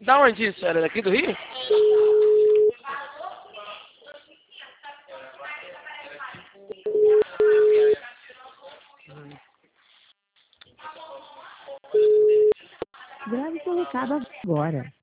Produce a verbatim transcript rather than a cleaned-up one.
Da onde isso? Era daqui do Rio? Grave seu recado agora.